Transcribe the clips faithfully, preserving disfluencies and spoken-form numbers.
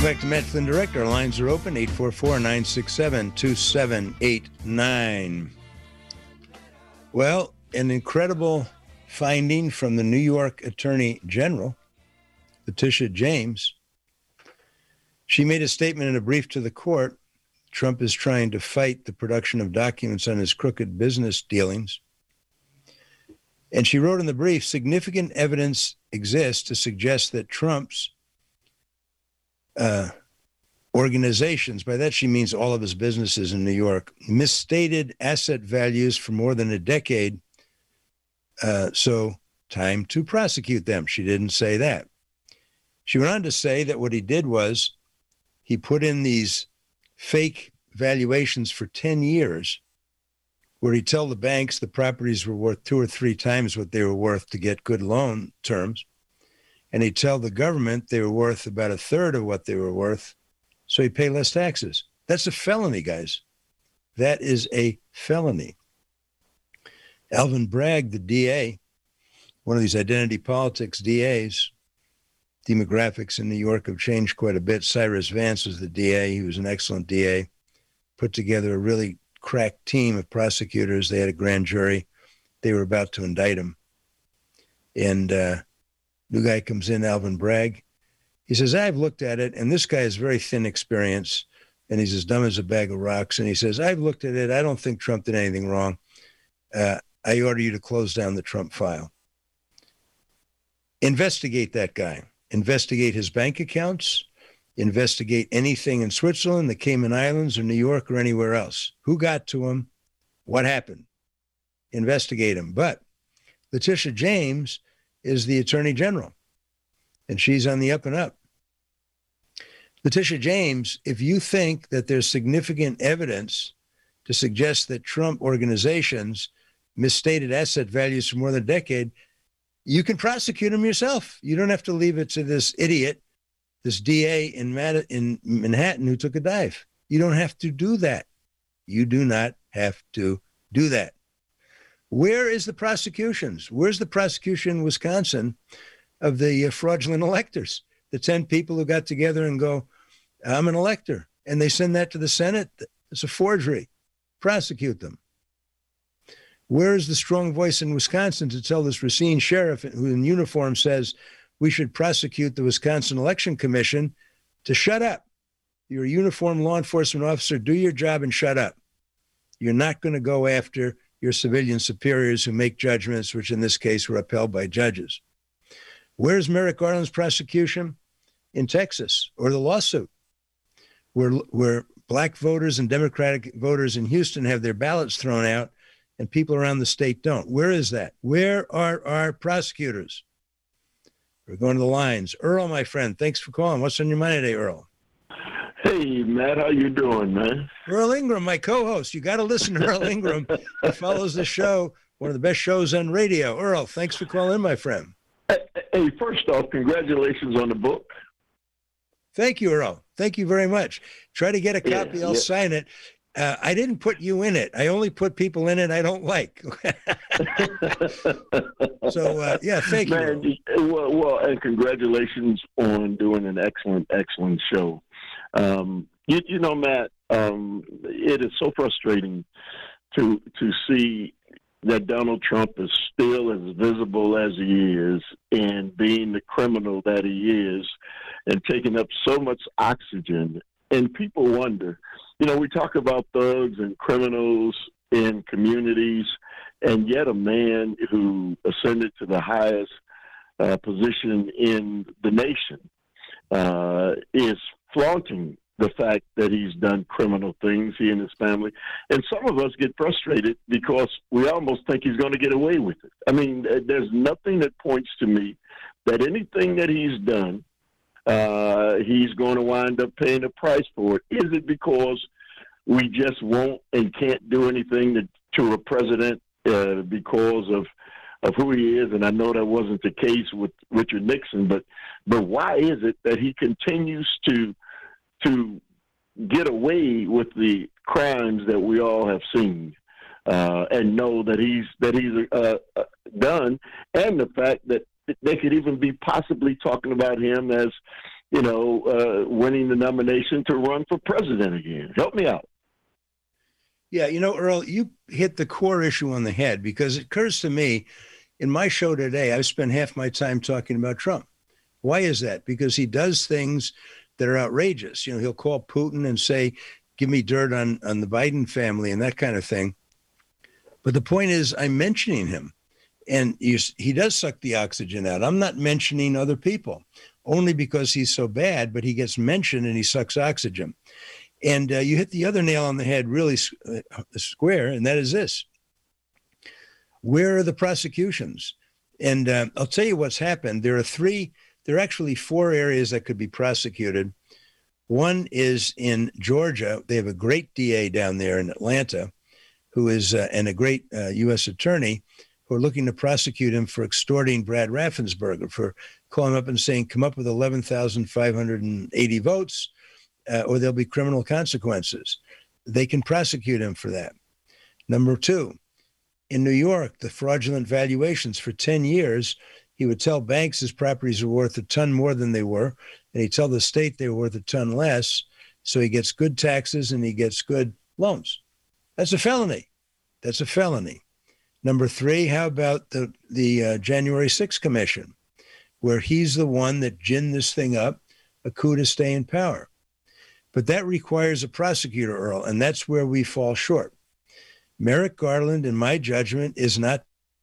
back to Matt Flynn Direct. Our lines are open, eight four four, nine six seven, two seven eight nine. Well, an incredible finding from the New York Attorney General, Letitia James. She made a statement in a brief to the court. Trump is trying to fight the production of documents on his crooked business dealings. And she wrote in the brief, significant evidence exists to suggest that Trump's uh, organizations, by that she means all of his businesses in New York, misstated asset values for more than a decade. Uh, so time to prosecute them. She didn't say that. She went on to say that what he did was he put in these fake valuations for ten years where he'd tell the banks the properties were worth two or three times what they were worth to get good loan terms. And he'd tell the government they were worth about a third of what they were worth, so he'd pay less taxes. That's a felony, guys. That is a felony. Alvin Bragg, the D A, one of these identity politics D As, demographics in New York have changed quite a bit. Cyrus Vance was the D A. He was an excellent D A. Put together a really crack team of prosecutors. They had a grand jury. They were about to indict him. And uh, new guy comes in, Alvin Bragg. He says, I've looked at it, and this guy has very thin experience, and he's as dumb as a bag of rocks. And he says, I've looked at it. I don't think Trump did anything wrong. Uh, I order you to close down the Trump file. Investigate that guy. Investigate his bank accounts. Investigate anything in Switzerland, the Cayman Islands, or New York, or anywhere else. Who got to him? What happened? Investigate him. But Letitia James is the Attorney General, and she's on the up and up. Letitia James, if you think that there's significant evidence to suggest that Trump organizations misstated asset values for more than a decade, you can prosecute them yourself. You don't have to leave it to this idiot, this D A in, Mad- in Manhattan who took a dive. You don't have to do that. You do not have to do that. Where is the prosecutions? Where's the prosecution in Wisconsin of the uh, fraudulent electors? The ten people who got together and go, I'm an elector. And they send that to the Senate. It's a forgery. Prosecute them. Where is the strong voice in Wisconsin to tell this Racine sheriff who in uniform says we should prosecute the Wisconsin Election Commission to shut up? You're a uniformed law enforcement officer. Do your job and shut up. You're not going to go after your civilian superiors who make judgments, which in this case were upheld by judges. Where's Merrick Garland's prosecution? In Texas, or the lawsuit where, where black voters and Democratic voters in Houston have their ballots thrown out and people around the state don't. Where is that? Where are our prosecutors? We're going to the lines. Earl, my friend, thanks for calling. What's on your mind today, Earl? Hey, Matt, how you doing, man? Earl Ingram, my co-host. You got to listen to Earl Ingram. He follows the show, one of the best shows on radio. Earl, thanks for calling in, my friend. Hey, first off, congratulations on the book. Thank you, Earl. Thank you very much. Try to get a copy. Yeah, I'll yeah. sign it. Uh, I didn't put you in it. I only put people in it I don't like. so, uh, yeah, thank Man, you. Well, well, and congratulations on doing an excellent, excellent show. Um, you, you know, Matt, um, it is so frustrating to to see that Donald Trump is still as visible as he is and being the criminal that he is and taking up so much oxygen. And people wonder, you know, we talk about thugs and criminals in communities, and yet a man who ascended to the highest uh, position in the nation uh, is flaunting the fact that he's done criminal things, he and his family. And some of us get frustrated because we almost think he's going to get away with it. I mean, there's nothing that points to me that anything that he's done, uh, he's going to wind up paying a price for it. Is it because we just won't and can't do anything to, to a president uh, because of of who he is? And I know that wasn't the case with Richard Nixon, but but why is it that he continues to to get away with the crimes that we all have seen uh, and know that he's that he's uh, done, and the fact that they could even be possibly talking about him as you know, uh, winning the nomination to run for president again. Help me out. Yeah, you know, Earl, you hit the core issue on the head, because it occurs to me in my show today, I've spent half my time talking about Trump. Why is that? Because he does things that are outrageous. You know, he'll call Putin and say, give me dirt on, on the Biden family and that kind of thing. But the point is, I'm mentioning him, and you, he does suck the oxygen out. I'm not mentioning other people only because he's so bad, but he gets mentioned and he sucks oxygen. And uh, you hit the other nail on the head really uh, square, and that is this. Where are the prosecutions? And uh, I'll tell you what's happened. There are three, there are actually four areas that could be prosecuted. One is in Georgia. They have a great D A down there in Atlanta, who is, uh, and a great uh, U S attorney, who are looking to prosecute him for extorting Brad Raffensperger, for calling up and saying, come up with eleven thousand five hundred eighty votes, uh, or there'll be criminal consequences. They can prosecute him for that. Number two, in New York, the fraudulent valuations for ten years, he would tell banks his properties are worth a ton more than they were, and he'd tell the state they were worth a ton less. So he gets good taxes and he gets good loans. That's a felony. That's a felony. Number three, how about the, the uh, January sixth Commission, where he's the one that ginned this thing up, a coup to stay in power. But that requires a prosecutor, Earl, and that's where we fall short. Merrick Garland, in my judgment, is not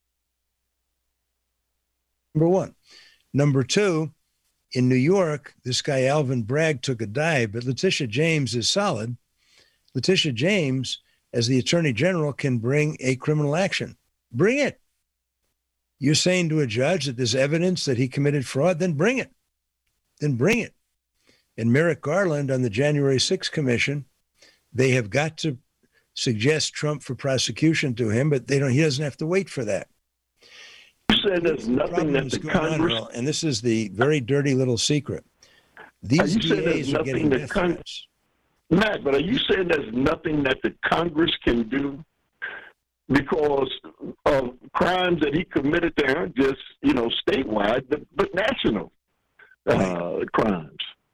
number one. Number two, in New York, this guy Alvin Bragg took a dive, but Letitia James is solid. Letitia James, as the Attorney General, can bring a criminal action. Bring it. You're saying to a judge that there's evidence that he committed fraud, then bring it. Then bring it. And Merrick Garland on the January sixth Commission, they have got to suggest Trump for prosecution to him, but they don't. He doesn't have to wait for that. You said there's nothing that the Congress, on, and this is the very dirty little secret. These D As are getting death con- threats. Matt, but are you saying there's nothing that the Congress can do because of crimes that he committed there, aren't just, you know, statewide, but, but national uh, right. crimes?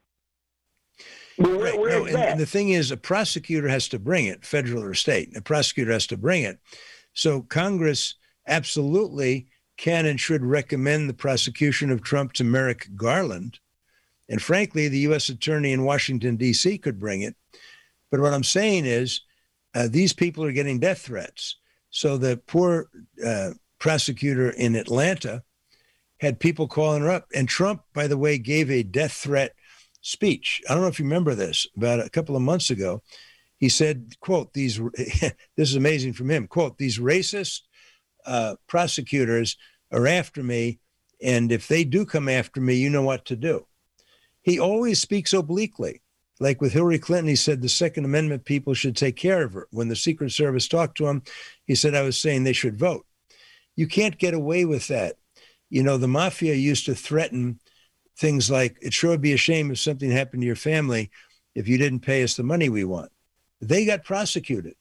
Well, where, right. where no, is and, that? and the thing is, a prosecutor has to bring it, federal or state. A prosecutor has to bring it. So Congress absolutely can and should recommend the prosecution of Trump to Merrick Garland. And frankly, the U S attorney in Washington, D C could bring it. But what I'm saying is uh, these people are getting death threats. So the poor uh, prosecutor in Atlanta had people calling her up. And Trump, by the way, gave a death threat speech. I don't know if you remember this, about a couple of months ago. He said, quote, these, this is amazing from him, quote, these racist uh, prosecutors are after me, and if they do come after me, you know what to do. He always speaks obliquely. Like with Hillary Clinton, he said the Second Amendment people should take care of her. When the Secret Service talked to him, he said, I was saying they should vote. You can't get away with that. You know, the mafia used to threaten things like, it sure would be a shame if something happened to your family if you didn't pay us the money we want. They got prosecuted.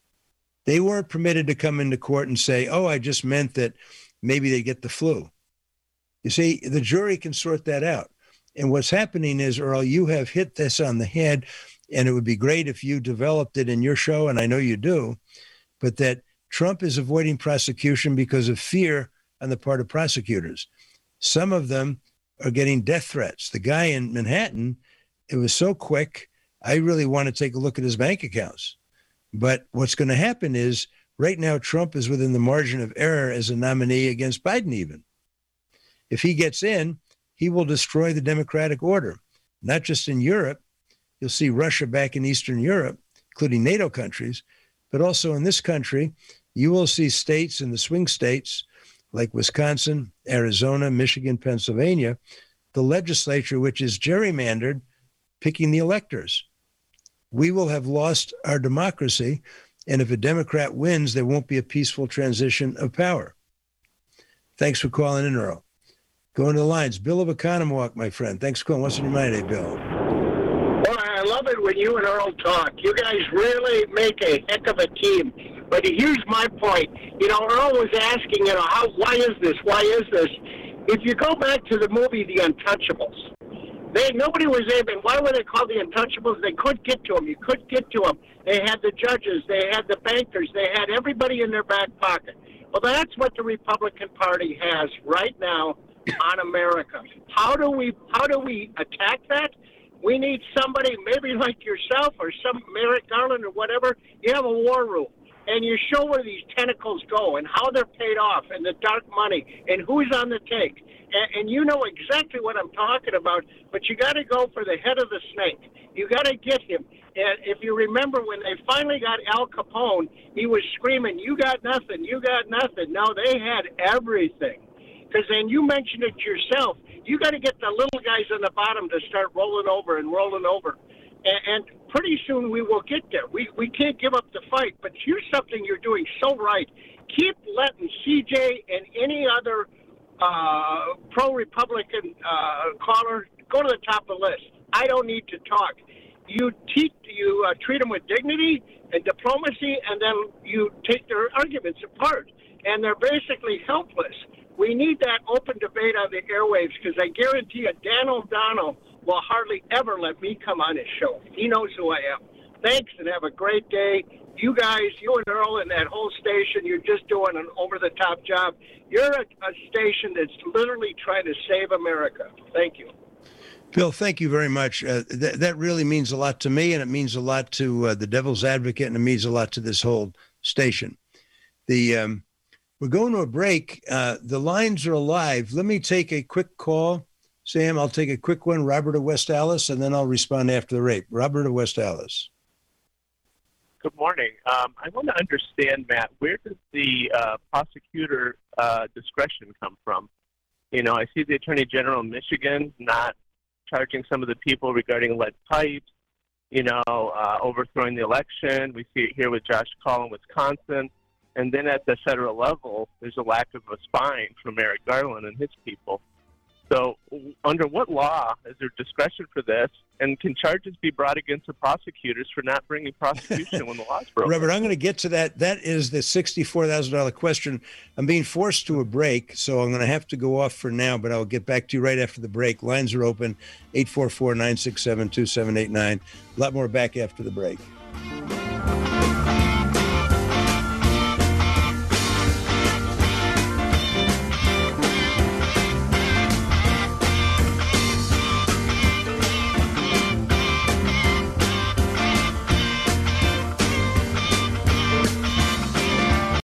They weren't permitted to come into court and say, oh, I just meant that maybe they get the flu. You see, the jury can sort that out. And what's happening is, Earl, you have hit this on the head, and it would be great if you developed it in your show, and I know you do, but that Trump is avoiding prosecution because of fear on the part of prosecutors. Some of them are getting death threats. The guy in Manhattan, it was so quick, I really want to take a look at his bank accounts. But what's going to happen is, right now, Trump is within the margin of error as a nominee against Biden even. If he gets in, he will destroy the democratic order, not just in Europe. You'll see Russia back in Eastern Europe, including NATO countries, but also in this country, you will see states in the swing states like Wisconsin, Arizona, Michigan, Pennsylvania, the legislature, which is gerrymandered, picking the electors. We will have lost our democracy, and if a Democrat wins, there won't be a peaceful transition of power. Thanks for calling in, Earl. Going to the lines. Bill of Economwalk, my friend. Thanks for calling. What's in your mind today, Bill? Well, I love it when you and Earl talk. You guys really make a heck of a team. But here's my point. You know, Earl was asking, you know, how, why is this? Why is this? If you go back to the movie The Untouchables, They nobody was able. Why were they called the Untouchables? They could get to them. You could get to them. They had the judges. They had the bankers. They had everybody in their back pocket. Well, that's what the Republican Party has right now on America. How do we how do we attack that? We need somebody maybe like yourself or some Merrick Garland or whatever. You have a war room, and you show where these tentacles go and how they're paid off and the dark money and who's on the take. And, and you know exactly what I'm talking about, but you got to go for the head of the snake. You got to get him. And if you remember when they finally got Al Capone, he was screaming, "You got nothing, you got nothing." No, they had everything. Because then you mentioned it yourself. You got to get the little guys on the bottom to start rolling over and rolling over. And, and pretty soon we will get there. We, we can't give up the fight. But here's something you're doing so right. Keep letting C J and any other uh, pro-Republican uh, caller go to the top of the list. I don't need to talk. You teach, you uh, treat them with dignity and diplomacy, and then you take their arguments apart. And they're basically helpless. We need that open debate on the airwaves, because I guarantee you Dan O'Donnell will hardly ever let me come on his show. He knows who I am. Thanks, and have a great day. You guys, you and Earl and that whole station, you're just doing an over-the-top job. You're a, a station that's literally trying to save America. Thank you. Bill, thank you very much. Uh, th- that really means a lot to me, and it means a lot to uh, the Devil's Advocate, and it means a lot to this whole station. The um, We're going to a break. Uh, the lines are alive. Let me take a quick call. Sam, I'll take a quick one. Robert of West Allis, and then I'll respond after the rape. Robert of West Allis. Good morning. Um, I want to understand, Matt, where does the uh, prosecutor uh, discretion come from? You know, I see the Attorney General of Michigan not charging some of the people regarding lead pipes, you know, uh, overthrowing the election. We see it here with Josh Kaul in Wisconsin. And then at the federal level, there's a lack of a spine from Merrick Garland and his people. So under what law is there discretion for this? And can charges be brought against the prosecutors for not bringing prosecution when the law's broken? Robert, I'm going to get to that. That is the sixty-four thousand dollars question. I'm being forced to a break, so I'm going to have to go off for now, but I'll get back to you right after the break. Lines are open, eight four four, nine six seven, two seven eight nine. A lot more back after the break.